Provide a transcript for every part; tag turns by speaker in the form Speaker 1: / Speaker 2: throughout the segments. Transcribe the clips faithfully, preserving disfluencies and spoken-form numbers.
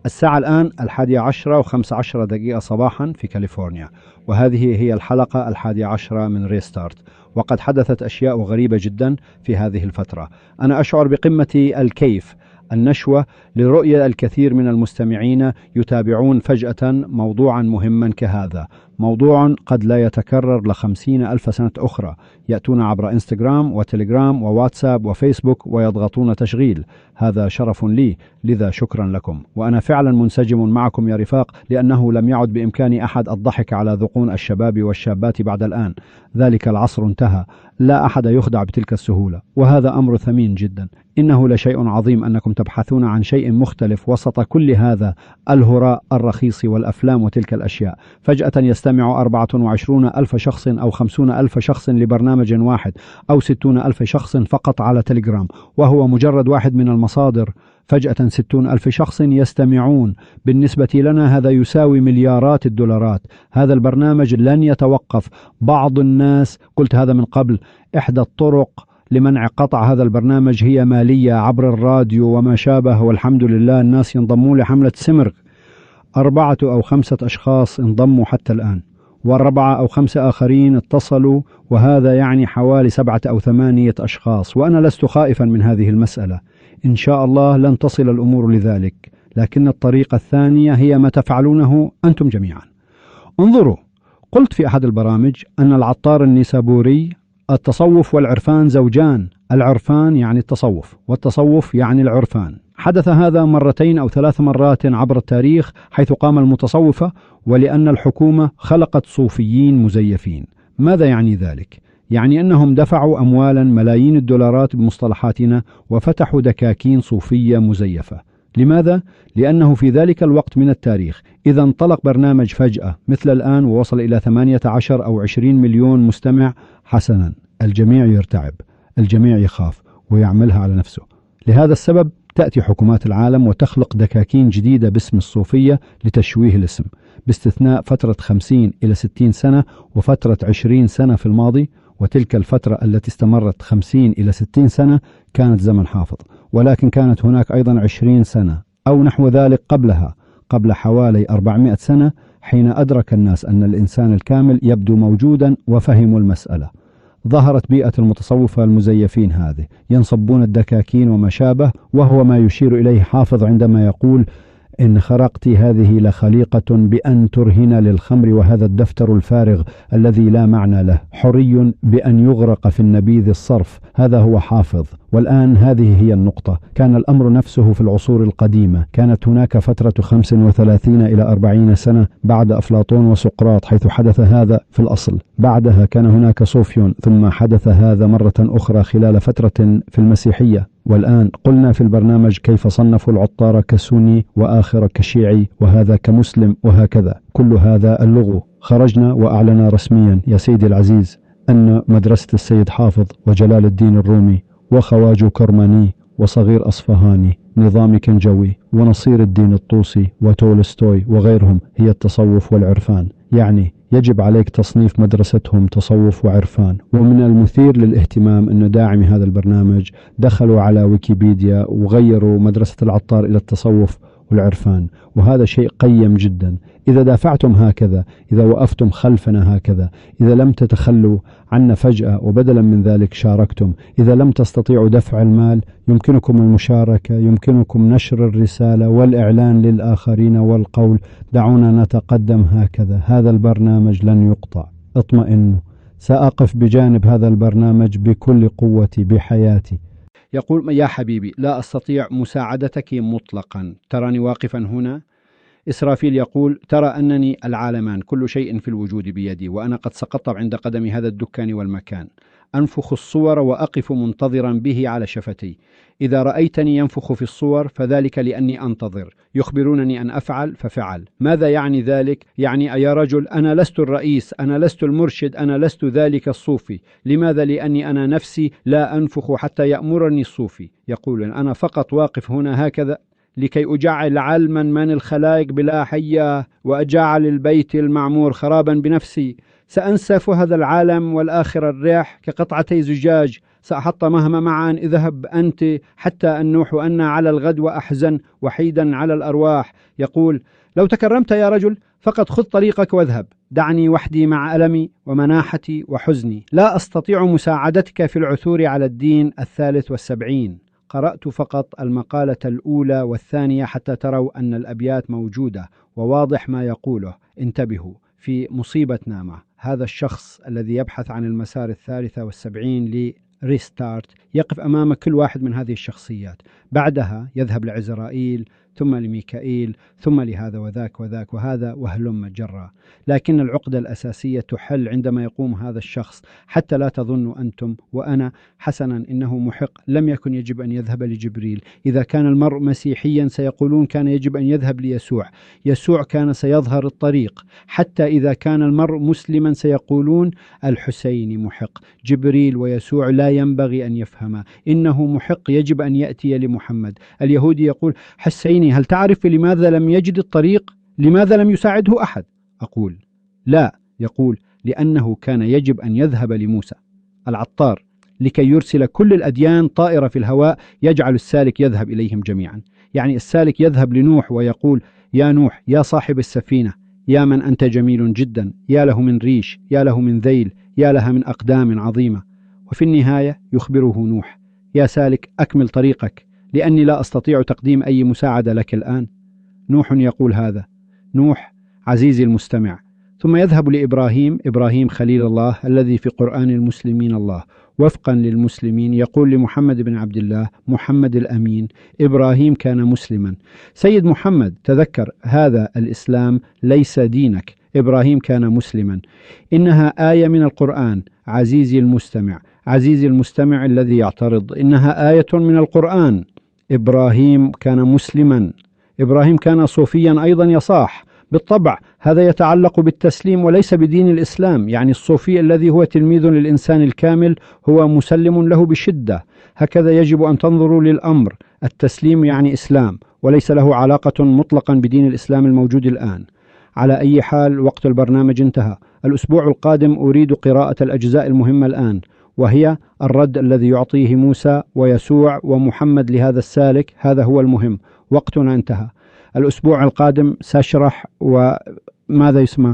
Speaker 1: الساعة الآن الحادية عشرة وخمس عشرة دقيقة صباحا في كاليفورنيا، وهذه هي الحلقة الحادية عشرة من ريستارت. وقد حدثت أشياء غريبة جدا في هذه الفترة. أنا أشعر بقمة الكيف، النشوة، لرؤية الكثير من المستمعين يتابعون فجأة موضوعا مهما كهذا، موضوع قد لا يتكرر لخمسين ألف سنة أخرى. يأتون عبر إنستغرام وتليجرام وواتساب وفيسبوك ويضغطون تشغيل. هذا شرف لي، لذا شكرا لكم. وأنا فعلا منسجم معكم يا رفاق، لأنه لم يعد بإمكان أحد الضحك على ذقون الشباب والشابات بعد الآن. ذلك العصر انتهى، لا أحد يخدع بتلك السهولة، وهذا أمر ثمين جدا. إنه لشيء عظيم أنكم تبحثون عن شيء مختلف وسط كل هذا الهراء الرخيص والأفلام وتلك الأشياء. فجأة يستمع أربعة وعشرون ألف شخص أو خمسون ألف شخص لبرنامج واحد، أو ستون ألف شخص فقط على تليجرام، وهو مجرد واحد من المصادر. فجأة ستون ألف شخص يستمعون. بالنسبة لنا هذا يساوي مليارات الدولارات. هذا البرنامج لن يتوقف. بعض الناس، قلت هذا من قبل، إحدى الطرق لمنع قطع هذا البرنامج هي مالية عبر الراديو وما شابه، والحمد لله الناس ينضمون لحملة سمرق. أربعة أو خمسة أشخاص انضموا حتى الآن، وأربعة أو خمسة آخرين اتصلوا، وهذا يعني حوالي سبعة أو ثمانية أشخاص. وأنا لست خائفا من هذه المسألة، إن شاء الله لن تصل الأمور لذلك، لكن الطريقة الثانية هي ما تفعلونه أنتم جميعا. انظروا، قلت في أحد البرامج أن العطار النيسابوري التصوف والعرفان زوجان. العرفان يعني التصوف، والتصوف يعني العرفان. حدث هذا مرتين أو ثلاث مرات عبر التاريخ، حيث قام المتصوفة ولأن الحكومة خلقت صوفيين مزيفين. ماذا يعني ذلك؟ يعني أنهم دفعوا أموالا ملايين الدولارات بمصطلحاتنا وفتحوا دكاكين صوفية مزيفة. لماذا؟ لأنه في ذلك الوقت من التاريخ إذا انطلق برنامج فجأة مثل الآن ووصل إلى ثمانية عشر أو عشرين مليون مستمع، حسنا، الجميع يرتعب، الجميع يخاف ويعملها على نفسه. لهذا السبب تأتي حكومات العالم وتخلق دكاكين جديدة باسم الصوفية لتشويه الاسم، باستثناء فترة خمسين إلى ستين سنة وفترة عشرين سنة في الماضي. وتلك الفترة التي استمرت خمسين إلى ستين سنة كانت زمن حافظ، ولكن كانت هناك أيضا عشرين سنة أو نحو ذلك قبلها، قبل حوالي أربعمائة سنة، حين أدرك الناس أن الإنسان الكامل يبدو موجودا وفهموا المسألة. ظهرت بيئة المتصوفة المزيفين هذه، ينصبون الدكاكين وما شابه، وهو ما يشير إليه حافظ عندما يقول: إن خرقت هذه لخليقة بأن ترهن للخمر، وهذا الدفتر الفارغ الذي لا معنى له حري بأن يغرق في النبيذ الصرف. هذا هو حافظ. والآن هذه هي النقطة. كان الأمر نفسه في العصور القديمة. كانت هناك فترة خمس وثلاثين إلى أربعين سنة بعد أفلاطون وسقراط حيث حدث هذا في الأصل. بعدها كان هناك صوفيون، ثم حدث هذا مرة أخرى خلال فترة في المسيحية. والآن قلنا في البرنامج كيف صنفوا العطار كسني وآخر كشيعي وهذا كمسلم وهكذا. كل هذا اللغو. خرجنا وأعلنا رسميا يا سيدي العزيز أن مدرسة السيد حافظ وجلال الدين الرومي وخواجو كرماني وصغير أصفهاني، نظام كنجوي ونصير الدين الطوسي وتولستوي وغيرهم هي التصوف والعرفان. يعني يجب عليك تصنيف مدرستهم تصوف وعرفان. ومن المثير للاهتمام أن داعمي هذا البرنامج دخلوا على ويكيبيديا وغيروا مدرسة العطار إلى التصوف والعرفان، وهذا شيء قيم جدا. إذا دافعتم هكذا، إذا وقفتم خلفنا هكذا، إذا لم تتخلوا عنا فجأة وبدلا من ذلك شاركتم، إذا لم تستطيعوا دفع المال، يمكنكم المشاركة، يمكنكم نشر الرسالة والإعلان للآخرين والقول: دعونا نتقدم هكذا. هذا البرنامج لن يقطع، اطمئنوا، سأقف بجانب هذا البرنامج بكل قوتي بحياتي. يقول: يا حبيبي، لا أستطيع مساعدتك مطلقا، تراني واقفا هنا. إسرافيل يقول: ترى أنني العالمان، كل شيء في الوجود بيدي، وأنا قد سقطت عند قدم هذا الدكان والمكان. أنفخ الصور وأقف منتظرا به على شفتي. إذا رأيتني ينفخ في الصور فذلك لأني أنتظر. يخبرونني أن أفعل ففعل. ماذا يعني ذلك؟ يعني يا رجل، أنا لست الرئيس، أنا لست المرشد، أنا لست ذلك الصوفي. لماذا؟ لأني أنا نفسي لا أنفخ حتى يأمرني الصوفي. يقول: أنا فقط واقف هنا هكذا لكي أجعل علما من الخلائق بلا حية، وأجعل البيت المعمور خرابا بنفسي. سأنسف هذا العالم والآخرة الريح كقطعتي زجاج، سأحطمهما معا. اذهب أنت حتى أنوح وأنا على الغد وأحزن وحيدا على الأرواح. يقول: لو تكرمت يا رجل فقد خذ طريقك واذهب، دعني وحدي مع ألمي ومناحتي وحزني، لا أستطيع مساعدتك في العثور على الدين الثالث والسبعين. قرأت فقط المقالة الأولى والثانية حتى تروا أن الأبيات موجودة وواضح ما يقوله. انتبهوا، في مصيبة نامة هذا الشخص الذي يبحث عن المسار الثالث والسبعين لريستارت يقف أمام كل واحد من هذه الشخصيات، بعدها يذهب لعزرائيل ثم لميكائيل ثم لهذا وذاك وذاك وهذا وهلم جرا. لكن العقدة الأساسية تحل عندما يقوم هذا الشخص. حتى لا تظنوا أنتم وأنا حسنا إنه محق، لم يكن يجب أن يذهب لجبريل. إذا كان المرء مسيحيا سيقولون كان يجب أن يذهب ليسوع. يسوع كان سيظهر الطريق. حتى إذا كان المرء مسلما سيقولون الحسيني محق. جبريل ويسوع لا ينبغي أن يفهما، إنه محق يجب أن يأتي لمحمد. اليهودي يقول: حسيني، هل تعرف لماذا لم يجد الطريق؟ لماذا لم يساعده أحد؟ أقول: لا. يقول: لأنه كان يجب أن يذهب لموسى العطار لكي يرسل كل الأديان طائرة في الهواء يجعل السالك يذهب إليهم جميعا. يعني السالك يذهب لنوح ويقول: يا نوح يا صاحب السفينة، يا من أنت جميل جدا، يا له من ريش، يا له من ذيل، يا لها من أقدام عظيمة. وفي النهاية يخبره نوح: يا سالك أكمل طريقك، لأني لا أستطيع تقديم أي مساعدة لك الآن. نوح يقول هذا. نوح عزيزي المستمع. ثم يذهب لإبراهيم، إبراهيم خليل الله الذي في قرآن المسلمين الله وفقا للمسلمين يقول لمحمد بن عبد الله محمد الأمين: إبراهيم كان مسلما. سيد محمد تذكر، هذا الإسلام ليس دينك. إبراهيم كان مسلما. إنها آية من القرآن عزيزي المستمع، عزيزي المستمع الذي يعترض، إنها آية من القرآن. إبراهيم كان مسلما. إبراهيم كان صوفيا أيضا يصاح. بالطبع هذا يتعلق بالتسليم وليس بدين الإسلام. يعني الصوفي الذي هو تلميذ للإنسان الكامل هو مسلم له بشدة. هكذا يجب أن تنظروا للأمر. التسليم يعني إسلام وليس له علاقة مطلقا بدين الإسلام الموجود الآن. على أي حال وقت البرنامج انتهى. الأسبوع القادم أريد قراءة الأجزاء المهمة الآن، وهي الرد الذي يعطيه موسى ويسوع ومحمد لهذا السالك. هذا هو المهم. وقتنا انتهى. الأسبوع القادم سأشرح وماذا يسمى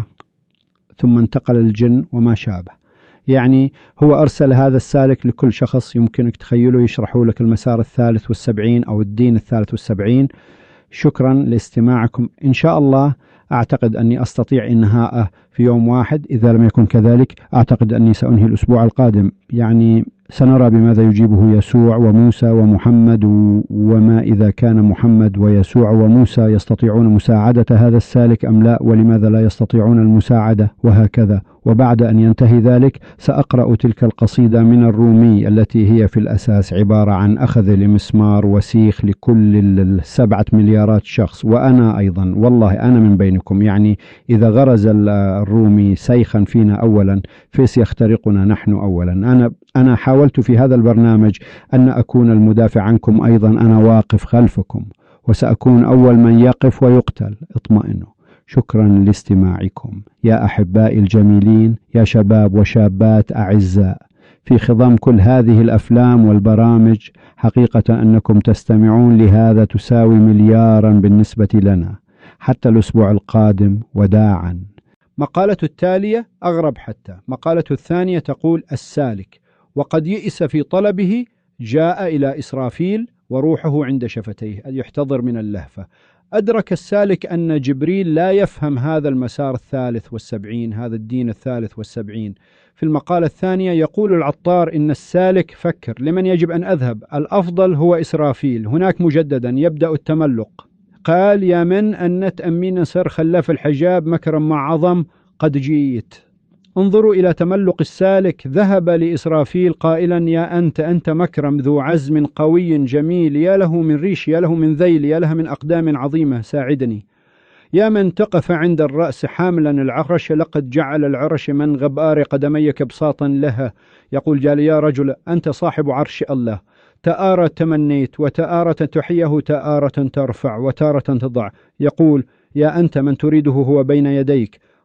Speaker 1: ثم انتقل الجن وما شابه. يعني هو أرسل هذا السالك لكل شخص يمكنك تخيله يشرحوا لك المسار الثالث والسبعين أو الدين الثالث والسبعين. شكرا لاستماعكم. إن شاء الله أعتقد أني أستطيع إنهاءه في يوم واحد. إذا لم يكن كذلك أعتقد أني سأنهي الأسبوع القادم. يعني سنرى بماذا يجيبه يسوع وموسى ومحمد، وما إذا كان محمد ويسوع وموسى يستطيعون مساعدة هذا السالك أم لا، ولماذا لا يستطيعون المساعدة، وهكذا. وبعد أن ينتهي ذلك سأقرأ تلك القصيدة من الرومي التي هي في الأساس عبارة عن أخذ لمسمار وسيخ لكل السبعة مليارات شخص، وأنا أيضا والله أنا من بينكم. يعني إذا غرز الرومي سيخا فينا أولا فيس يخترقنا نحن أولا. أنا أنا حاولت في هذا البرنامج أن أكون المدافع عنكم أيضا. أنا واقف خلفكم وسأكون أول من يقف ويقتل. اطمئنوا. شكرا لاستماعكم يا أحبائي الجميلين، يا شباب وشابات أعزاء. في خضم كل هذه الأفلام والبرامج حقيقة أنكم تستمعون لهذا تساوي مليارا بالنسبة لنا. حتى الأسبوع القادم، وداعا. مقالة التالية أغرب حتى. مقالة الثانية تقول: السالك وقد يئس في طلبه جاء إلى إسرافيل وروحه عند شفتيه. يحتضر من اللهفة. أدرك السالك أن جبريل لا يفهم هذا المسار الثالث والسبعين، هذا الدين الثالث والسبعين. في المقالة الثانية يقول العطار إن السالك فكر لمن يجب أن أذهب، الأفضل هو إسرافيل. هناك مجددا يبدأ التملق. قال: يا من أنت أمين سر خلاف الحجاب مكرم مع عظم قد جيت. انظروا إلى تملق السالك. ذهب لإسرافيل قائلا: يا أنت أنت مكرم ذو عزم قوي جميل، يا له من ريش، يا له من ذيل، يا لها من أقدام عظيمة، ساعدني. يا من تقف عند الرأس حاملا العرش، لقد جعل العرش من غبار قدميك بساطا لها. يقول جال: يا رجل أنت صاحب عرش الله، تآرة تمنيت وتآرة تحيه، تآرة ترفع وتارة تضع. يقول: يا أنت من تريده هو بين يديك،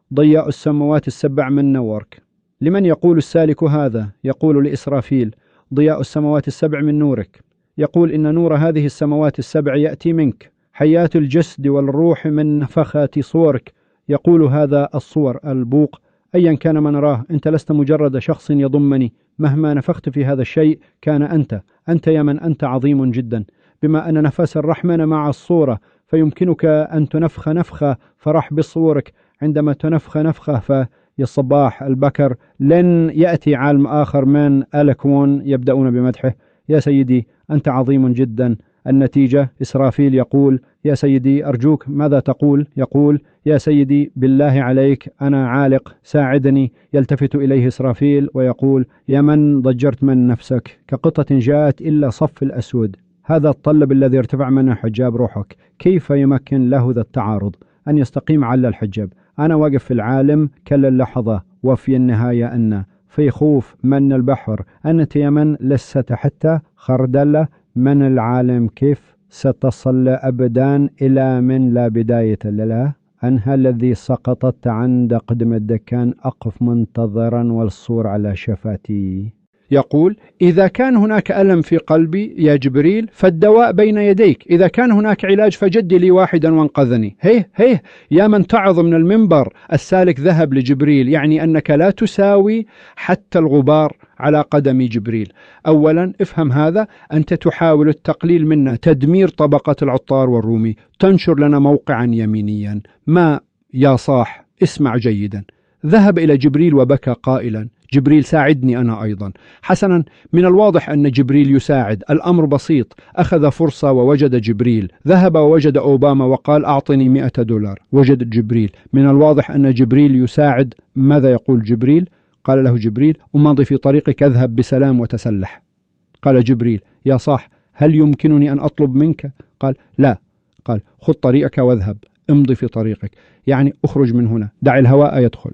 Speaker 1: ضياء السماوات السبع من نورك. لمن يقول السالك هذا؟ يقول لإسرافيل: ضياء السماوات السبع من نورك. يقول إن نور هذه السماوات السبع يأتي منك، حياة الجسد والروح من نفخة صورك. يقول هذا الصور البوق أيا كان ما نراه، أنت لست مجرد شخص يضمني، مهما نفخت في هذا الشيء كان أنت. أنت يا من أنت عظيم جدا، بما أن نفس الرحمن مع الصورة فيمكنك أن تنفخ نفخة فرح بصورك. عندما تنفخ نفخة في الصباح البكر لن يأتي عالم آخر من الأكوان يبدأون بمدحه: يا سيدي أنت عظيم جدا. النتيجة إسرافيل يقول: يا سيدي أرجوك ماذا تقول؟ يقول: يا سيدي بالله عليك أنا عالق، ساعدني. يلتفت إليه إسرافيل ويقول: يا من ضجرت من نفسك كقطة جاءت إلا صف الأسود. هذا الطلب الذي ارتفع منه حجاب روحك، كيف يمكن له ذا التعارض أن يستقيم على الحجاب؟ أنا واقف في العالم كل اللحظة، وفي النهاية أن في خوف من البحر. أنت يا من لست حتى خردلة من العالم، كيف ستصل أبدا إلى من لا بداية لله؟ أنها الذي سقطت عند قدم الدكان أقف منتظرا والصور على شفتي. يقول: إذا كان هناك ألم في قلبي يا جبريل فالدواء بين يديك، إذا كان هناك علاج فجد لي واحدا وانقذني. هيه هيه يا من تعظ من المنبر. السالك ذهب لجبريل، يعني أنك لا تساوي حتى الغبار على قدم جبريل. أولا افهم هذا، أنت تحاول التقليل منا، تدمير طبقة العطار والرومي، تنشر لنا موقعا يمينيا. ما يا صاح اسمع جيدا. ذهب إلى جبريل وبكى قائلا: جبريل ساعدني أنا أيضا. حسنا، من الواضح أن جبريل يساعد، الأمر بسيط. أخذ فرصة ووجد جبريل، ذهب ووجد أوباما وقال: أعطني مئة دولار. وجد جبريل، من الواضح أن جبريل يساعد. ماذا يقول جبريل؟ قال له جبريل: امضي في طريقك، اذهب بسلام وتسلح. قال جبريل: يا صاح هل يمكنني أن أطلب منك؟ قال: لا. قال: خذ طريقك واذهب، امضي في طريقك، يعني اخرج من هنا، دع الهواء يدخل.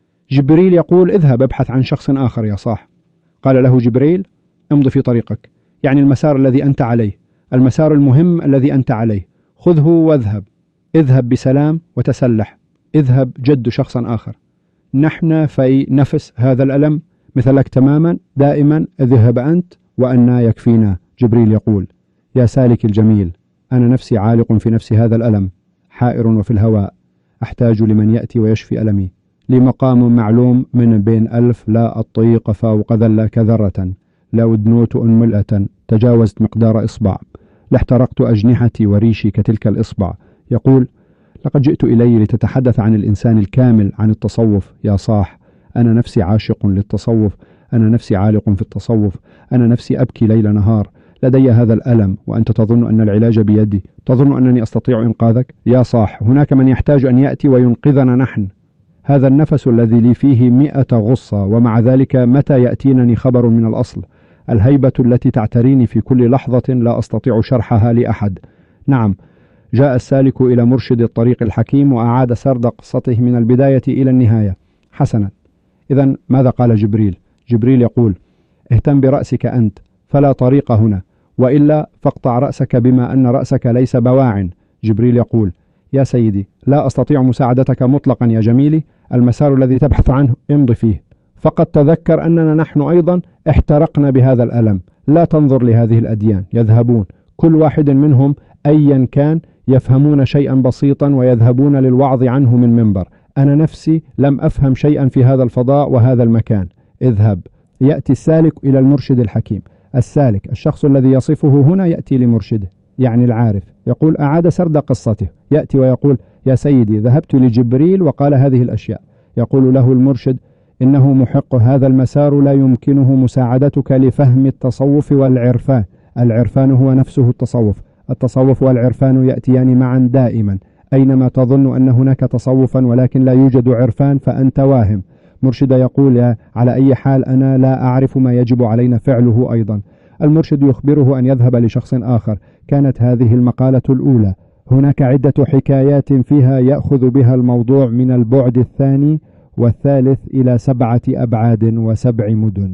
Speaker 1: جبريل يقول: اذهب ابحث عن شخص آخر يا صاح. قال له جبريل: امضي في طريقك، يعني المسار الذي أنت عليه، المسار المهم الذي أنت عليه، خذه واذهب. اذهب بسلام وتسلح، اذهب جد شخصا آخر. نحن في نفس هذا الألم مثلك تماما، دائما اذهب أنت وأنا يكفينا. جبريل يقول: يا سالك الجميل، أنا نفسي عالق في نفس هذا الألم، حائر وفي الهواء، أحتاج لمن يأتي ويشفي ألمي. لي مقام معلوم من بين ألف، لا أطيق فوق ذلة كذرة، لو دنوت أنملأة تجاوزت مقدار إصبع، لاحترقت أجنحتي وريشي كتلك الإصبع. يقول: لقد جئت إلي لتتحدث عن الإنسان الكامل، عن التصوف. يا صاح أنا نفسي عاشق للتصوف، أنا نفسي عالق في التصوف، أنا نفسي أبكي ليل نهار، لدي هذا الألم وأنت تظن أن العلاج بيدي، تظن أنني أستطيع إنقاذك. يا صاح هناك من يحتاج أن يأتي وينقذنا نحن. هذا النفس الذي لي فيه مئة غصة، ومع ذلك متى يأتينني خبر من الأصل؟ الهيبة التي تعتريني في كل لحظة لا أستطيع شرحها لأحد. نعم، جاء السالك إلى مرشد الطريق الحكيم وأعاد سرد قصته من البداية إلى النهاية. حسنا، إذن ماذا قال جبريل؟ جبريل يقول: اهتم برأسك أنت، فلا طريق هنا، وإلا فاقطع رأسك بما أن رأسك ليس بواع. جبريل يقول: يا سيدي لا أستطيع مساعدتك مطلقا يا جميلي، المسار الذي تبحث عنه امضي فيه، فقط تذكر أننا نحن أيضا احترقنا بهذا الألم. لا تنظر لهذه الأديان، يذهبون كل واحد منهم أيا كان يفهمون شيئا بسيطا ويذهبون للوعظ عنه من منبر. أنا نفسي لم أفهم شيئا في هذا الفضاء وهذا المكان. اذهب. يأتي السالك إلى المرشد الحكيم. السالك الشخص الذي يصفه هنا يأتي لمرشده، يعني العارف. يقول: أعاد سرد قصته، يأتي ويقول: يا سيدي ذهبت لجبريل وقال هذه الأشياء. يقول له المرشد: إنه محق، هذا المسار لا يمكنه مساعدتك لفهم التصوف والعرفان. العرفان هو نفسه التصوف، التصوف والعرفان يأتيان معا دائما. أينما تظن أن هناك تصوفا ولكن لا يوجد عرفان فأنت واهم. مرشد يقول: يا على أي حال أنا لا أعرف ما يجب علينا فعله أيضا. المرشد يخبره أن يذهب لشخص آخر. كانت هذه المقالة الأولى. هناك عدة حكايات فيها يأخذ بها الموضوع من البعد الثاني والثالث إلى سبعة أبعاد وسبع مدن.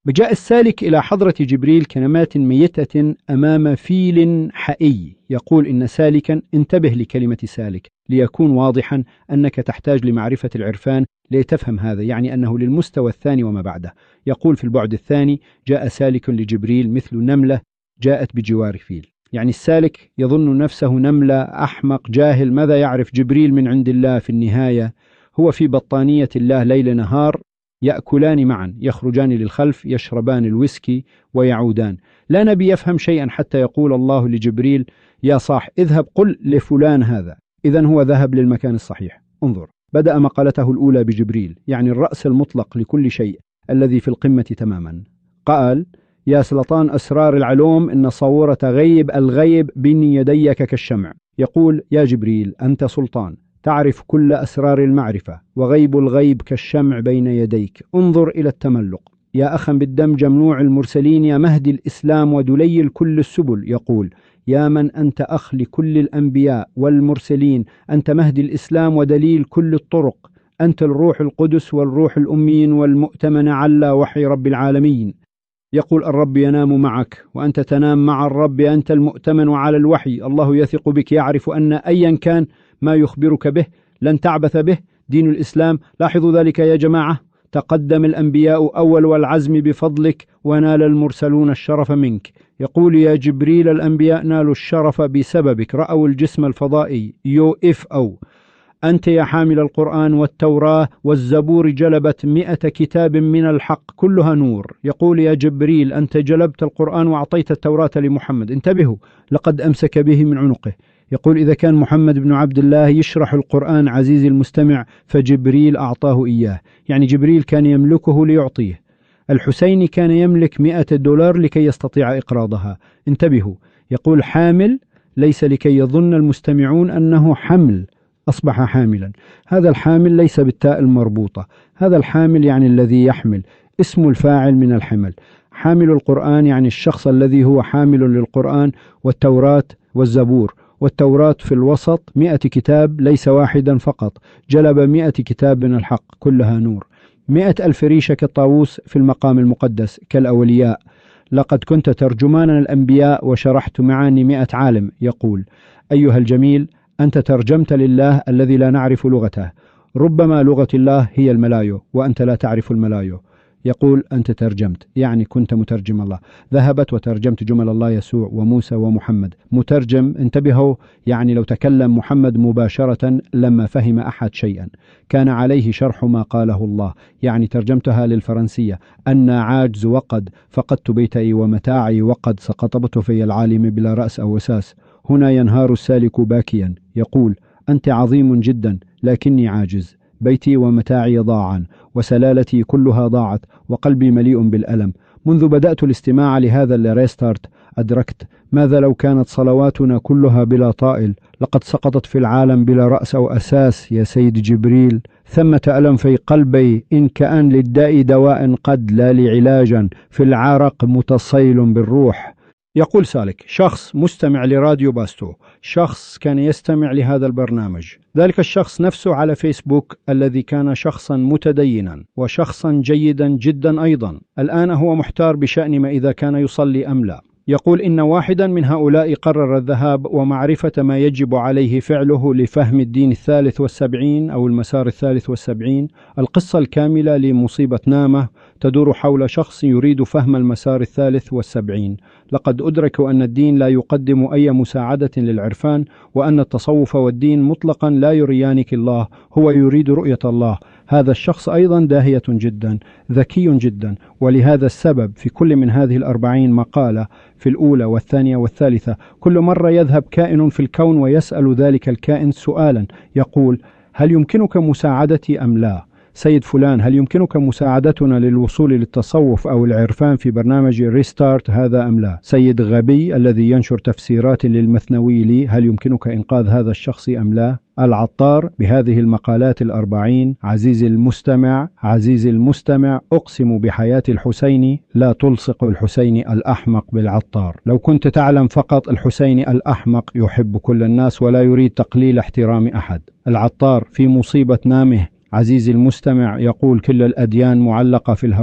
Speaker 1: جاء السالك إلى حضرة جبريل كنمات ميتة أمام فيل حئي، يقول إن سالكا انتبه لكلمة سالك ليكون واضحا أنك تحتاج لمعرفة العرفان لتفهم هذا، يعني أنه للمستوى الثاني وما بعده. يقول في البعد الثاني جاء سالك لجبريل مثل نملة جاءت بجوار فيل، يعني السالك يظن نفسه نملة، أحمق جاهل، ماذا يعرف جبريل من عند الله؟ في النهاية هو في بطانية الله ليل نهار، يأكلان معا، يخرجان للخلف، يشربان الويسكي ويعودان. لا نبي يفهم شيئا حتى يقول الله لجبريل يا صاح اذهب قل لفلان هذا. إذن هو ذهب للمكان الصحيح. انظر، بدأ مقالته الأولى بجبريل، يعني الرأس المطلق لكل شيء الذي في القمة تماما. قال يا سلطان أسرار العلوم إن صورة غيب الغيب بين يديك كالشمع. يقول يا جبريل أنت سلطان، تعرف كل أسرار المعرفة، وغيب الغيب كالشمع بين يديك، انظر إلى التملق. يا أخا بالدم جمنوع المرسلين، يا مهدي الإسلام ودليل كل السبل. يقول يا من أنت أخ لكل الأنبياء والمرسلين، أنت مهدي الإسلام ودليل كل الطرق، أنت الروح القدس والروح الأمين والمؤتمن على وحي رب العالمين. يقول الرب ينام معك وأنت تنام مع الرب، أنت المؤتمن على الوحي، الله يثق بك، يعرف أن أيا كان ما يخبرك به لن تعبث به. دين الإسلام، لاحظوا ذلك يا جماعة، تقدم الأنبياء أول والعزم بفضلك، ونال المرسلون الشرف منك. يقول يا جبريل الأنبياء نالوا الشرف بسببك، رأوا الجسم الفضائي يو إف أو. أنت يا حامل القرآن والتوراة والزبور جلبت مئة كتاب من الحق كلها نور. يقول يا جبريل أنت جلبت القرآن وأعطيت التوراة لمحمد، انتبهوا لقد أمسك به من عنقه. يقول إذا كان محمد بن عبد الله يشرح القرآن عزيزي المستمع فجبريل أعطاه إياه، يعني جبريل كان يملكه ليعطيه. الحسيني كان يملك مئة دولار لكي يستطيع إقراضها. انتبهوا، يقول حامل ليس لكي يظن المستمعون أنه حمل، أصبح حاملا. هذا الحامل ليس بالتاء المربوطة، هذا الحامل يعني الذي يحمل، اسم الفاعل من الحمل. حامل القرآن يعني الشخص الذي هو حامل للقرآن والتوراة والزبور. والتوراة في الوسط مئة كتاب، ليس واحدا فقط، جلب مئة كتاب من الحق كلها نور. مئة ألف ريشة كالطاووس في المقام المقدس كالأولياء. لقد كنت ترجمانا الأنبياء وشرحت معاني مئة عالم. يقول أيها الجميل أنت ترجمت لله الذي لا نعرف لغته، ربما لغة الله هي الملايو وأنت لا تعرف الملايو. يقول أنت ترجمت، يعني كنت مترجم الله، ذهبت وترجمت جمل الله يسوع وموسى ومحمد. مترجم، انتبهوا، يعني لو تكلم محمد مباشرة لما فهم أحد شيئا كان عليه شرح ما قاله الله، يعني ترجمتها للفرنسية. أنا عاجز وقد فقدت بيتي ومتاعي وقد سقطت في العالم بلا رأس أو أساس. هنا ينهار السالك باكيا، يقول أنت عظيم جدا لكني عاجز، بيتي ومتاعي ضاعا وسلالتي كلها ضاعت وقلبي مليء بالألم. منذ بدأت الاستماع لهذا الريستارت أدركت ماذا لو كانت صلواتنا كلها بلا طائل، لقد سقطت في العالم بلا رأس أو أساس. يا سيد جبريل ثمة ألم في قلبي، إن كأن للداء دواء قد لا لعلاجا، في العرق متصيل بالروح. يقول سالك شخص مستمع لراديو باستو، شخص كان يستمع لهذا البرنامج، ذلك الشخص نفسه على فيسبوك الذي كان شخصا متدينا وشخصا جيدا جدا أيضا، الآن هو محتار بشأن ما إذا كان يصلي أم لا. يقول إن واحدا من هؤلاء قرر الذهاب ومعرفة ما يجب عليه فعله لفهم الدين الثالث والسبعين أو المسار الثالث والسبعين. القصة الكاملة لمصيبة نامة تدور حول شخص يريد فهم المسار الثالث والسبعين. لقد أدركوا أن الدين لا يقدم أي مساعدة للعرفان، وأن التصوف والدين مطلقا لا يريانك الله، هو يريد رؤية الله. هذا الشخص أيضا داهية جدا، ذكي جدا، ولهذا السبب في كل من هذه الأربعين مقالة، في الأولى والثانية والثالثة، كل مرة يذهب كائن في الكون ويسأل ذلك الكائن سؤالا، يقول هل يمكنك مساعدتي أم لا؟ سيد فلان هل يمكنك مساعدتنا للوصول للتصوف أو العرفان في برنامج ريستارت هذا أم لا؟ سيد غبي الذي ينشر تفسيرات للمثنوي لي، هل يمكنك إنقاذ هذا الشخص أم لا؟ العطار بهذه المقالات الأربعين. عزيزي المستمع، عزيزي المستمع، أقسم بحياة الحسيني لا تلصق الحسيني الأحمق بالعطار. لو كنت تعلم فقط الحسيني الأحمق يحب كل الناس ولا يريد تقليل احترام أحد. العطار في مصيبة نامه. عزيزي المستمع، يقول كل الأديان معلقة في الهواء،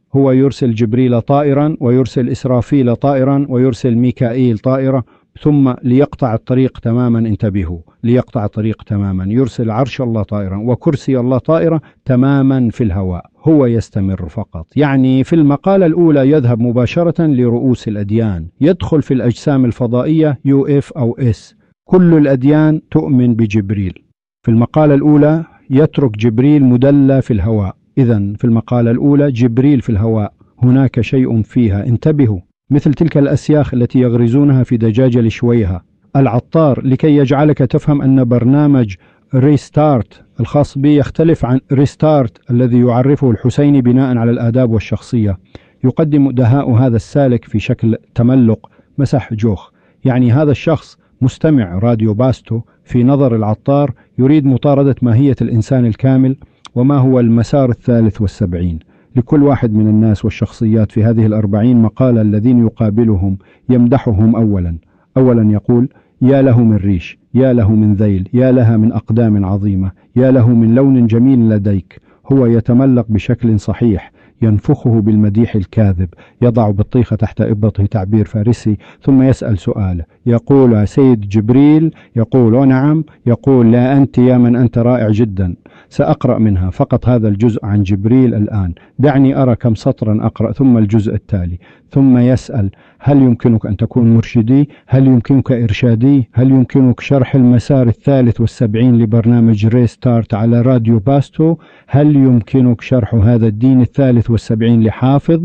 Speaker 1: هو يرسل جبريل طائرا، ويرسل إسرافيل طائرا، ويرسل ميكائيل طائرة، ثم ليقطع الطريق تماما، انتبهوا، ليقطع الطريق تماما يرسل عرش الله طائرا وكرسي الله طائرة تماما في الهواء. هو يستمر فقط. يعني في المقالة الأولى يذهب مباشرة لرؤوس الأديان، يدخل في الأجسام الفضائية يو إف أو إس. كل الأديان تؤمن بجبريل. في المقالة الأولى يترك جبريل مدلى في الهواء. إذن في المقالة الأولى جبريل في الهواء، هناك شيء فيها، انتبهوا، مثل تلك الأسياخ التي يغرزونها في دجاجة لشويها. العطار لكي يجعلك تفهم أن برنامج ريستارت الخاص بي يختلف عن ريستارت الذي يعرفه الحسيني بناء على الآداب والشخصية. يقدم دهاء هذا السالك في شكل تملق مسح جوخ. يعني هذا الشخص مستمع راديو باستو في نظر العطار يريد مطاردة ماهية الإنسان الكامل وما هو المسار الثالث والسبعين. لكل واحد من الناس والشخصيات في هذه الأربعين مقالة الذين يقابلهم يمدحهم. أولا أولا يقول: يا له من ريش، يا له من ذيل، يا لها من أقدام عظيمة، يا له من لون جميل لديك. هو يتملق بشكل صحيح، ينفخه بالمديح الكاذب، يضع بطيخة تحت إبطه، تعبير فارسي، ثم يسأل سؤال، يقول: سيد جبريل؟ يقول: نعم. يقول: لا، أنت يا من أنت رائع جدا. سأقرأ منها فقط هذا الجزء عن جبريل الآن، دعني أرى كم سطرا أقرأ، ثم الجزء التالي. ثم يسأل: هل يمكنك أن تكون مرشدي؟ هل يمكنك إرشادي؟ هل يمكنك شرح المسار الثالث والسبعين لبرنامج ريستارت على راديو باستو؟ هل يمكنك شرح هذا الدين الثالث والسبعين لحافظ؟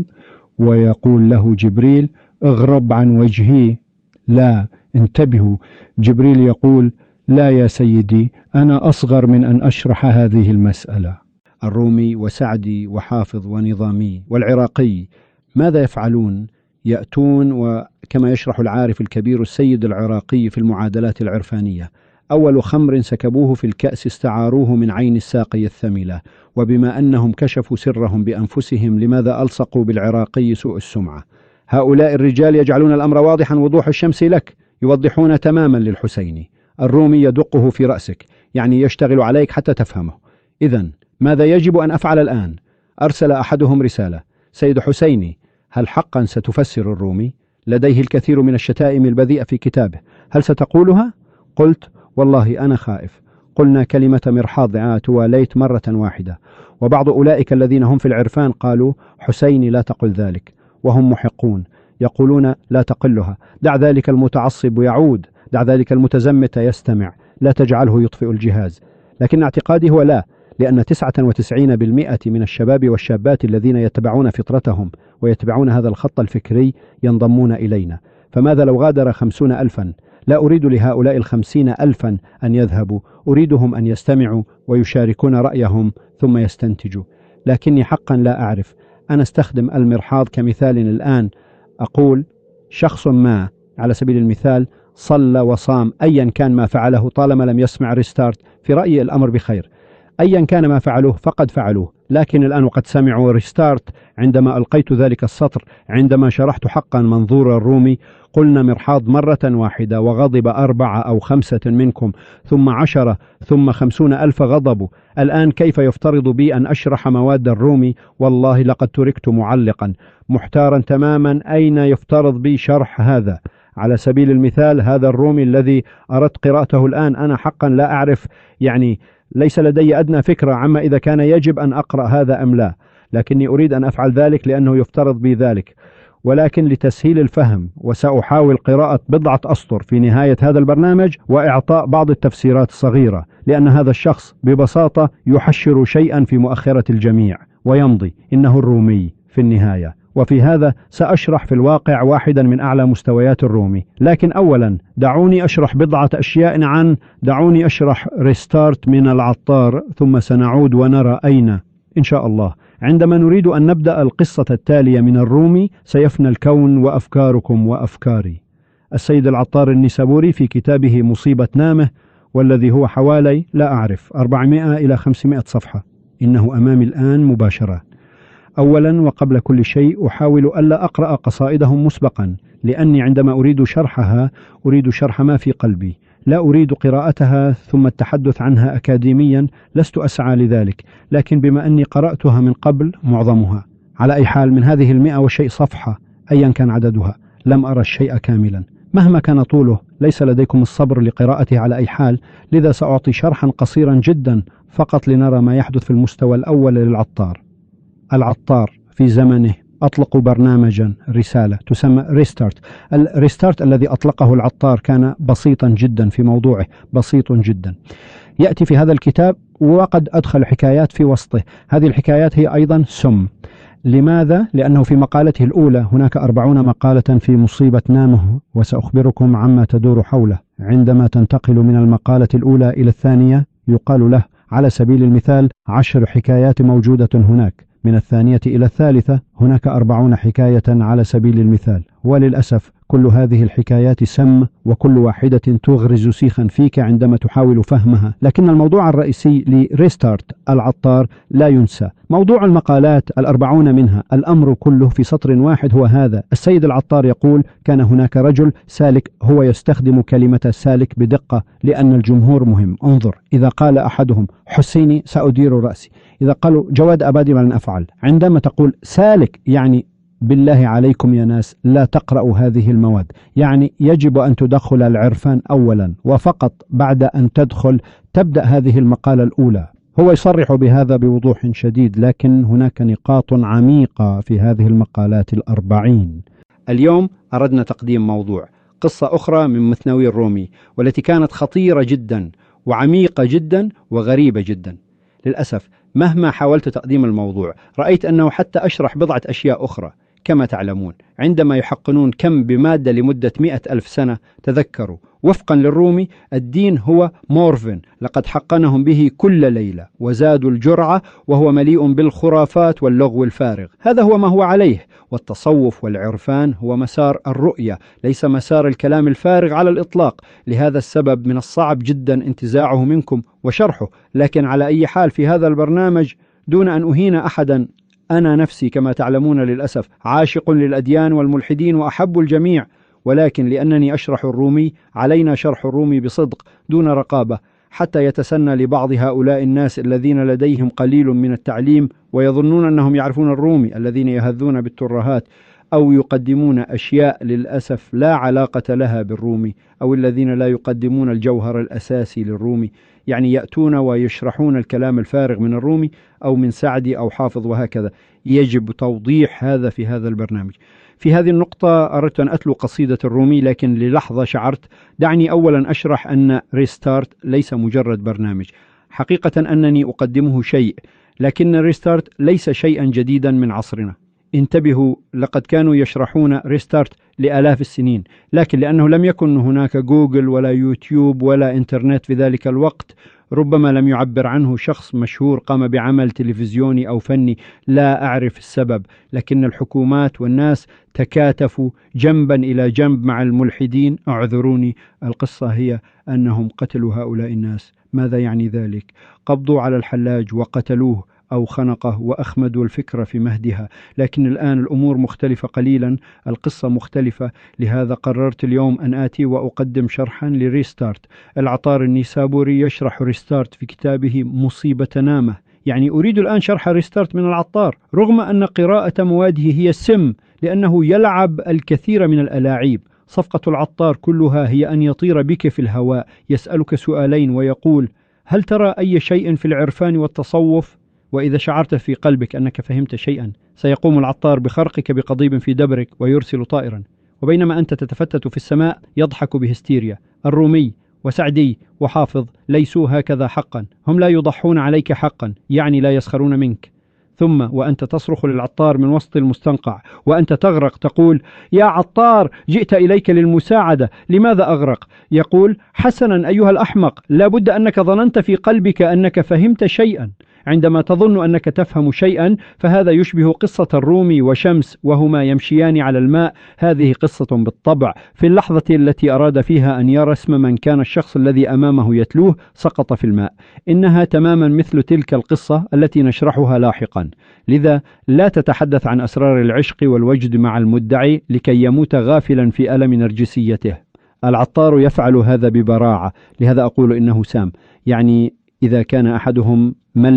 Speaker 1: ويقول له جبريل: اغرب عن وجهي. لا، انتبهوا، جبريل يقول: لا يا سيدي، أنا أصغر من أن أشرح هذه المسألة. الرومي وسعدي وحافظ ونظامي والعراقي ماذا يفعلون؟ يأتون، وكما يشرح العارف الكبير السيد العراقي في المعادلات العرفانية: أول خمر سكبوه في الكأس استعاروه من عين الساقي الثملة، وبما أنهم كشفوا سرهم بأنفسهم لماذا ألصقوا بالعراقي سوء السمعة؟ هؤلاء الرجال يجعلون الأمر واضحا وضوح الشمس لك، يوضحون تماما للحسيني. الرومي يدقه في رأسك، يعني يشتغل عليك حتى تفهمه. إذن ماذا يجب أن أفعل الآن؟ أرسل أحدهم رسالة: سيد حسيني، هل حقا ستفسر الرومي؟ لديه الكثير من الشتائم البذيئة في كتابه، هل ستقولها؟ قلت: والله أنا خائف. قلنا كلمة مرحاض تواليت مرة واحدة، وبعض أولئك الذين هم في العرفان قالوا: حسيني لا تقل ذلك، وهم محقون، يقولون: لا تقلها، دع ذلك المتعصب يعود، دع ذلك المتزمت يستمع، لا تجعله يطفئ الجهاز. لكن اعتقادي هو لا، لأن تسعة وتسعين بالمئة من الشباب والشابات الذين يتبعون فطرتهم ويتبعون هذا الخط الفكري ينضمون إلينا. فماذا لو غادر خمسون ألفا؟ لا أريد لهؤلاء الخمسين ألفا أن يذهبوا، أريدهم أن يستمعوا ويشاركون رأيهم ثم يستنتجوا. لكني حقا لا أعرف. أنا استخدم المرحاض كمثال الآن، أقول: شخص ما على سبيل المثال صلى وصام، أيا كان ما فعله طالما لم يسمع ريستارت، في رأيي الأمر بخير. أيا كان ما فعلوه فقد فعلوه، لكن الآن وقد سمعوا ريستارت. عندما ألقيت ذلك السطر، عندما شرحت حقا منظور الرومي، قلنا مرحاض مرة واحدة وغضب أربعة أو خمسة منكم، ثم عشرة، ثم خمسون ألف غضبوا. الآن كيف يفترض بي أن أشرح مواد الرومي؟ والله لقد تركت معلقا محتارا تماما أين يفترض بي شرح هذا. على سبيل المثال هذا الرومي الذي أردت قراءته الآن، أنا حقا لا أعرف، يعني ليس لدي أدنى فكرة عما إذا كان يجب أن أقرأ هذا أم لا، لكني أريد أن أفعل ذلك لأنه يفترض بي ذلك. ولكن لتسهيل الفهم وسأحاول قراءة بضعة أسطر في نهاية هذا البرنامج وإعطاء بعض التفسيرات الصغيرة، لأن هذا الشخص ببساطة يحشر شيئا في مؤخرة الجميع ويمضي، إنه الرومي في النهاية. وفي هذا سأشرح في الواقع واحدا من أعلى مستويات الرومي. لكن أولا دعوني أشرح بضعة أشياء عن دعوني أشرح ريستارت من العطار، ثم سنعود ونرى أين إن شاء الله. عندما نريد أن نبدأ القصة التالية من الرومي: سيفنى الكون وأفكاركم وأفكاري. السيد العطار النسابوري في كتابه مصيبة نامه، والذي هو حوالي لا أعرف أربعمائة إلى خمسمائة صفحة، إنه أمامي الآن مباشرة. أولا وقبل كل شيء أحاول ألا أقرأ قصائدهم مسبقا، لأني عندما أريد شرحها أريد شرح ما في قلبي، لا أريد قراءتها ثم التحدث عنها أكاديميا، لست أسعى لذلك. لكن بما أني قرأتها من قبل معظمها، على أي حال، من هذه المئة وشيء صفحة أيا كان عددها لم أرى الشيء كاملا مهما كان طوله. ليس لديكم الصبر لقراءته على أي حال، لذا سأعطي شرحا قصيرا جدا فقط لنرى ما يحدث في المستوى الأول للعطار. العطار في زمنه أطلقوا برنامجا رسالة تسمى ريستارت. الريستارت الذي أطلقه العطار كان بسيطا جدا في موضوعه، بسيط جدا. يأتي في هذا الكتاب وقد أدخل حكايات في وسطه، هذه الحكايات هي أيضا سم. لماذا؟ لأنه في مقالته الأولى هناك أربعون مقالة في مصيبة نامه، وسأخبركم عما تدور حوله. عندما تنتقل من المقالة الأولى إلى الثانية يقال له على سبيل المثال عشر حكايات موجودة هناك، من الثانية إلى الثالثة هناك أربعون حكاية على سبيل المثال. وللأسف كل هذه الحكايات سم، وكل واحدة تغرز سيخا فيك عندما تحاول فهمها. لكن الموضوع الرئيسي لريستارت العطار لا ينسى. موضوع المقالات الأربعون منها الأمر كله في سطر واحد هو هذا: السيد العطار يقول كان هناك رجل سالك. هو يستخدم كلمة سالك بدقة لأن الجمهور مهم. انظر، إذا قال أحدهم حسيني سأدير رأسي، إذا قالوا جواد أبادي ما لن أفعل. عندما تقول سالك يعني بالله عليكم يا ناس لا تقرأوا هذه المواد، يعني يجب أن تدخل العرفان أولا، وفقط بعد أن تدخل تبدأ هذه المقالة الأولى. هو يصرح بهذا بوضوح شديد، لكن هناك نقاط عميقة في هذه المقالات الأربعين. اليوم أردنا تقديم موضوع قصة أخرى من مثنوي الرومي، والتي كانت خطيرة جدا وعميقة جدا وغريبة جدا. للأسف مهما حاولت تقديم الموضوع رأيت أنه حتى أشرح بضعة أشياء أخرى. كما تعلمون عندما يحقنون كم بمادة لمدة مئة ألف سنة، تذكروا وفقا للرومي الدين هو مورفين، لقد حقنهم به كل ليلة وزادوا الجرعة، وهو مليء بالخرافات واللغو الفارغ. هذا هو ما هو عليه. والتصوف والعرفان هو مسار الرؤية، ليس مسار الكلام الفارغ على الإطلاق. لهذا السبب من الصعب جدا انتزاعه منكم وشرحه. لكن على أي حال في هذا البرنامج دون أن أهين أحدا، أنا نفسي كما تعلمون للأسف عاشق للأديان والملحدين وأحب الجميع، ولكن لأنني أشرح الرومي علينا شرح الرومي بصدق دون رقابة، حتى يتسنى لبعض هؤلاء الناس الذين لديهم قليل من التعليم ويظنون أنهم يعرفون الرومي، الذين يهذون بالترهات أو يقدمون أشياء للأسف لا علاقة لها بالرومي، أو الذين لا يقدمون الجوهر الأساسي للرومي، يعني يأتون ويشرحون الكلام الفارغ من الرومي أو من سعدي أو حافظ وهكذا. يجب توضيح هذا في هذا البرنامج. في هذه النقطة أردت أن أتلو قصيدة الرومي، لكن للحظة شعرت دعني أولا أشرح أن ريستارت ليس مجرد برنامج. حقيقة أنني أقدمه شيء، لكن ريستارت ليس شيئا جديدا من عصرنا. انتبهوا، لقد كانوا يشرحون ريستارت لآلاف السنين، لكن لأنه لم يكن هناك جوجل ولا يوتيوب ولا إنترنت في ذلك الوقت، ربما لم يعبر عنه شخص مشهور قام بعمل تلفزيوني أو فني، لا أعرف السبب، لكن الحكومات والناس تكاتفوا جنبا إلى جنب مع الملحدين. اعذروني، القصة هي أنهم قتلوا هؤلاء الناس. ماذا يعني ذلك؟ قبضوا على الحلاج وقتلوه أو خنقه وأخمدوا الفكرة في مهدها. لكن الآن الأمور مختلفة قليلا، القصة مختلفة. لهذا قررت اليوم أن آتي وأقدم شرحا لريستارت. العطار النيسابوري يشرح ريستارت في كتابه مصيبة نامه. يعني أريد الآن شرح ريستارت من العطار، رغم أن قراءة مواده هي سم، لأنه يلعب الكثير من الألاعيب. صفقة العطار كلها هي أن يطير بك في الهواء، يسألك سؤالين ويقول: هل ترى أي شيء في العرفان والتصوف؟ وإذا شعرت في قلبك أنك فهمت شيئا، سيقوم العطار بخرقك بقضيب في دبرك ويرسل طائرا، وبينما أنت تتفتت في السماء يضحك بهستيريا. الرومي وسعدي وحافظ ليسوا هكذا حقا، هم لا يضحون عليك حقا، يعني لا يسخرون منك. ثم وأنت تصرخ للعطار من وسط المستنقع وأنت تغرق تقول: يا عطار، جئت إليك للمساعدة، لماذا أغرق؟ يقول: حسنا أيها الأحمق، لا بد أنك ظننت في قلبك أنك فهمت شيئا. عندما تظن أنك تفهم شيئا فهذا يشبه قصة الرومي وشمس وهما يمشيان على الماء. هذه قصة بالطبع. في اللحظة التي أراد فيها أن يرى اسم من كان الشخص الذي أمامه يتلوه سقط في الماء. إنها تماما مثل تلك القصة التي نشرحها لاحقا. لذا لا تتحدث عن أسرار العشق والوجد مع المدعي لكي يموت غافلا في ألم نرجسيته. العطار يفعل هذا ببراعة، لهذا أقول إنه سام. يعني إذا كان أحدهم مل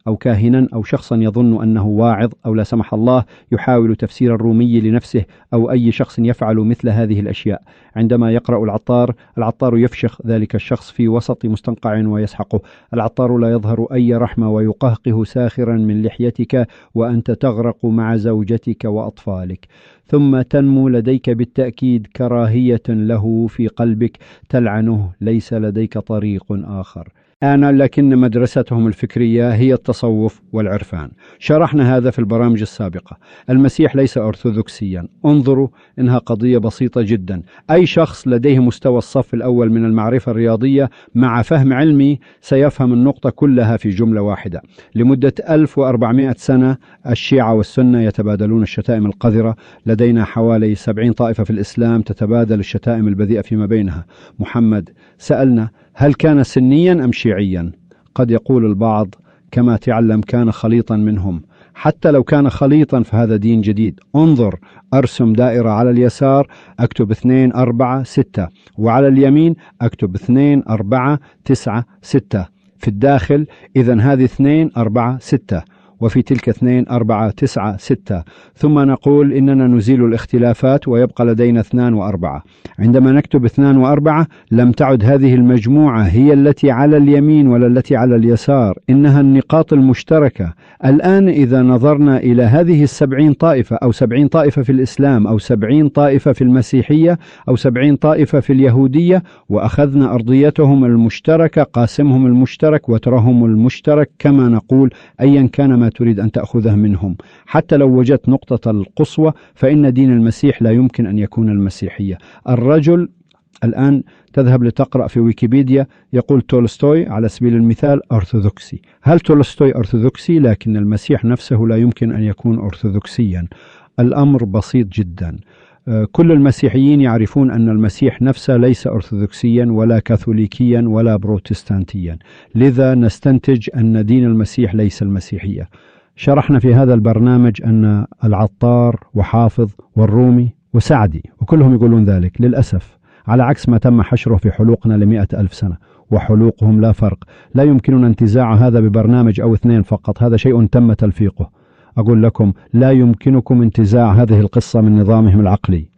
Speaker 1: أو كاهنا أو شخصا يظن أنه واعظ أو لا سمح الله يحاول تفسير الرومي لنفسه أو أي شخص يفعل مثل هذه الأشياء. عندما يقرأ العطار، العطار يفشخ ذلك الشخص في وسط مستنقع ويسحقه. العطار لا يظهر أي رحمة ويقهقه ساخرا من لحيتك وأنت تغرق مع زوجتك وأطفالك، ثم تنمو لديك بالتأكيد كراهية له في قلبك تلعنه. ليس لديك طريق آخر. أنا لكن مدرستهم الفكرية هي التصوف والعرفان. شرحنا هذا في البرامج السابقة. المسيح ليس أرثوذكسيا. انظروا، إنها قضية بسيطة جدا. أي شخص لديه مستوى الصف الأول من المعرفة الرياضية مع فهم علمي سيفهم النقطة كلها في جملة واحدة. لمدة ألف وأربعمائة سنة الشيعة والسنة يتبادلون الشتائم القذرة. لدينا حوالي سبعين طائفة في الإسلام تتبادل الشتائم البذيئة فيما بينها. محمد سألنا: هل كان سنيا أم شيعيا؟ قد يقول البعض: كما تعلم كان خليطا منهم. حتى لو كان خليطا فهذا دين جديد. انظر، أرسم دائرة على اليسار أكتب اثنين أربعة ستة، وعلى اليمين أكتب اثنين أربعة تسعة ستة في الداخل. إذن هذه اثنين أربعة ستة، وفي تلك اثنين أربعة تسعة ستة. ثم نقول إننا نزيل الاختلافات ويبقى لدينا اثنان وأربعة. عندما نكتب اثنان وأربعة لم تعد هذه المجموعة هي التي على اليمين ولا التي على اليسار، إنها النقاط المشتركة. الآن إذا نظرنا إلى هذه السبعين طائفة أو سبعين طائفة في الإسلام أو سبعين طائفة في المسيحية أو سبعين طائفة في اليهودية وأخذنا أرضيتهم المشتركة، قاسمهم المشترك وترهم المشترك، كما نقول أيا كان ما تريد أن تأخذه منهم، حتى لو وجدت نقطة القصوى فإن دين المسيح لا يمكن أن يكون المسيحية. الرجل الآن تذهب لتقرأ في ويكيبيديا يقول تولستوي على سبيل المثال أرثوذكسي. هل تولستوي أرثوذكسي؟ لكن المسيح نفسه لا يمكن أن يكون أرثوذكسيا. الأمر بسيط جدا. كل المسيحيين يعرفون أن المسيح نفسه ليس أرثوذكسيا ولا كاثوليكيا ولا بروتستانتيا، لذا نستنتج أن دين المسيح ليس المسيحية. شرحنا في هذا البرنامج أن العطار وحافظ والرومي وسعدي وكلهم يقولون ذلك للأسف، على عكس ما تم حشره في حلوقنا لمئة ألف سنة، وحلوقهم لا فرق. لا يمكننا انتزاع هذا ببرنامج أو اثنين فقط، هذا شيء تم تلفيقه. أقول لكم لا يمكنكم انتزاع هذه القصة من نظامهم العقلي.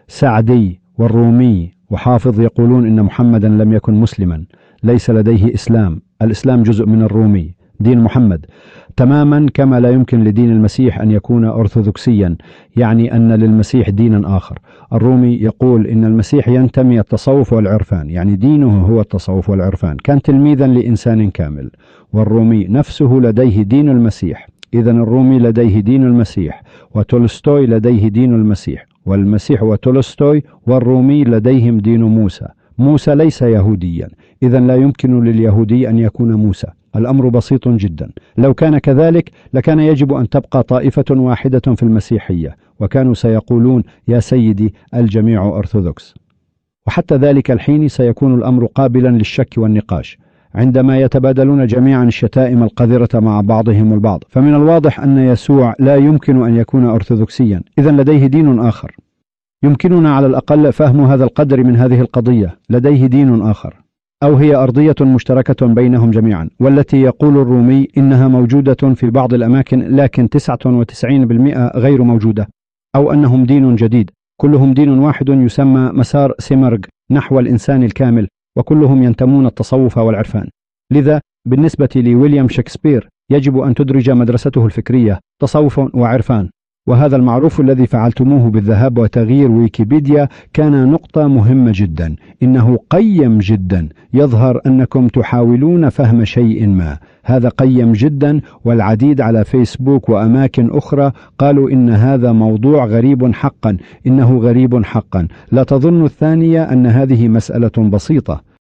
Speaker 1: سعدي والرومي وحافظ يقولون إن محمدا لم يكن مسلما، ليس لديه إسلام، الإسلام جزء من الرومي، دين محمد، تماما كما لا يمكن لدين المسيح أن يكون أرثوذكسيا، يعني أن للمسيح دينا آخر. الرومي يقول إن المسيح ينتمي التصوف والعرفان، يعني دينه هو التصوف والعرفان، كان تلميذا لإنسان كامل. والرومي نفسه لديه دين المسيح. إذن الرومي لديه دين المسيح، وتولستوي لديه دين المسيح، والمسيح وتولستوي والرومي لديهم دين موسى. موسى ليس يهوديا، إذن لا يمكن لليهودي أن يكون موسى. الأمر بسيط جدا. لو كان كذلك لكان يجب أن تبقى طائفة واحدة في المسيحية، وكانوا سيقولون يا سيدي الجميع أرثوذكس. وحتى ذلك الحين سيكون الأمر قابلا للشك والنقاش عندما يتبادلون جميعا الشتائم القذرة مع بعضهم البعض. فمن الواضح أن يسوع لا يمكن أن يكون أرثوذكسيا، إذن لديه دين آخر. يمكننا على الأقل فهم هذا القدر من هذه القضية، لديه دين آخر، أو هي أرضية مشتركة بينهم جميعا، والتي يقول الرومي إنها موجودة في بعض الأماكن لكن تسعة وتسعين بالمئة غير موجودة، أو أنهم دين جديد. كلهم دين واحد يسمى مسار سيمرغ نحو الإنسان الكامل، وكلهم ينتمون التصوف والعرفان. لذا بالنسبة لويليام شكسبير يجب أن تدرج مدرسته الفكرية تصوف وعرفان. وهذا المعروف الذي فعلتموه بالذهاب وتغيير ويكيبيديا كان نقطة مهمة جدا، إنه قيم جدا. يظهر أنكم تحاولون فهم شيء ما، هذا قيم جدا. والعديد على فيسبوك وأماكن أخرى قالوا إن هذا موضوع غريب حقا، إنه غريب حقا. لا تظن الثانية أن هذه مسألة بسيطة.